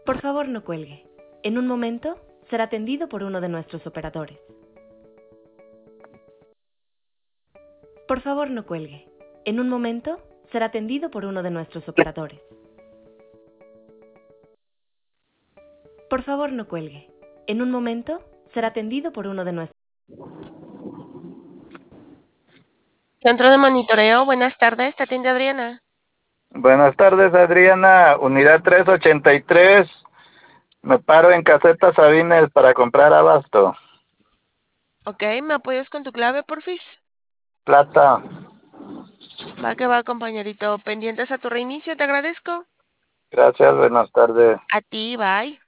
Por favor, no cuelgue. En un momento será atendido por uno de nuestros operadores. Por favor, no cuelgue. En un momento será atendido por uno de nuestros operadores. Por favor, no cuelgue. En un momento será atendido por uno de nuestros... Centro de monitoreo, buenas tardes, te atiende Adriana. Buenas tardes, Adriana. Unidad 383. Me paro en Caseta Sabines para comprar abasto. Ok, ¿me apoyas con tu clave, porfis? Plata. Va, compañerito. Pendientes a tu reinicio, te agradezco. Gracias, buenas tardes. A ti, bye.